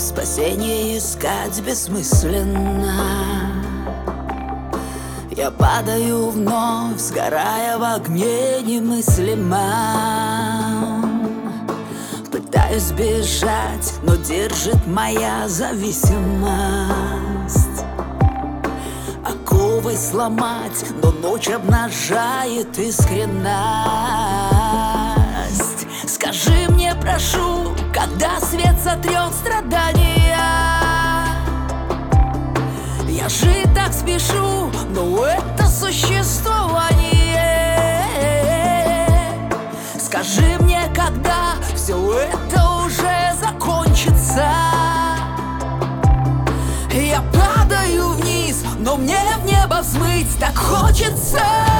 спасение искать бессмысленно. Я падаю вновь, сгорая в огне немыслимом. Пытаюсь бежать, но держит моя зависимость. Оковы сломать, но ночь обнажает искренность. Скажи мне, прошу, когда свет сотрет страдания. Я жить так спешу, но это существование. Скажи мне, когда все это уже закончится. Я падаю вниз, но мне в небо взмыть так хочется.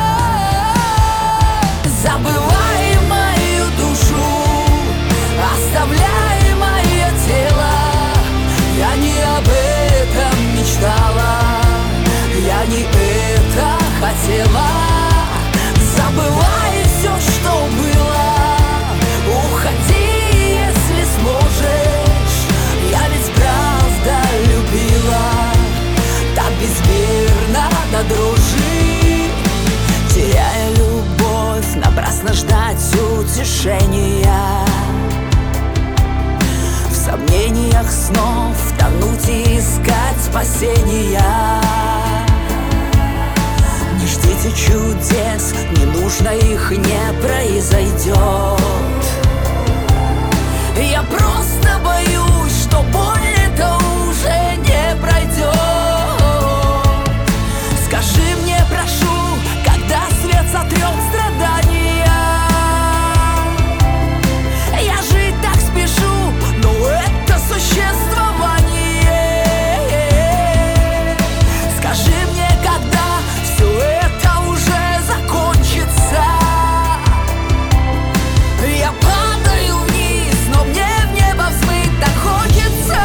Забывай мою душу, оставляй мое тело. Я не об этом мечтала, я не это хотела. Забывай все, что было, уходи, если сможешь. Я ведь правда любила так безмерно до дрожи. Теряя любовь, напрасно ждать утешения. В сомнениях снов тонуть и искать спасения. Не ждите чудес, не нужно, их не произойдет. Я просто боюсь, что боль это уже не пройдет. Скажи мне, прошу, когда свет сотрет страдания. Я жить так спешу, но это существование. Скажи мне, когда все это уже закончится. Я падаю вниз, но мне в небо взмыть так хочется.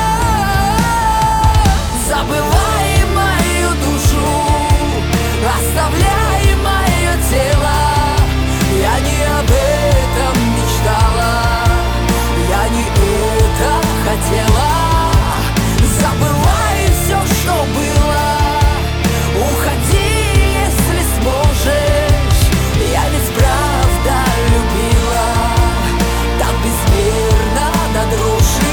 Забывай мою душу, оставляй мое тело. Я не об этом мечтала, я не это хотела. Забывай все, что было, уходи, если сможешь. Я ведь правда любила так безмерно до дрожи.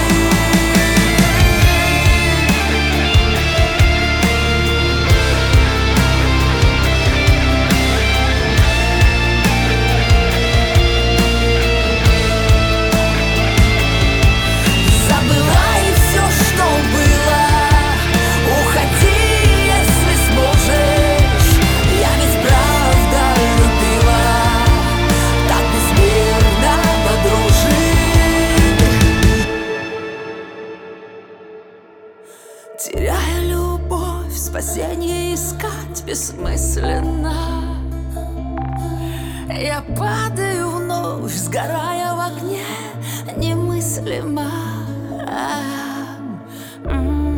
Забывай все, что было, уходи, если сможешь. Я ведь правда любила так безмерно до дрожи. Теряя любовь, спасение искать бессмысленно. Я падаю вновь, сгорая в огне немыслимо.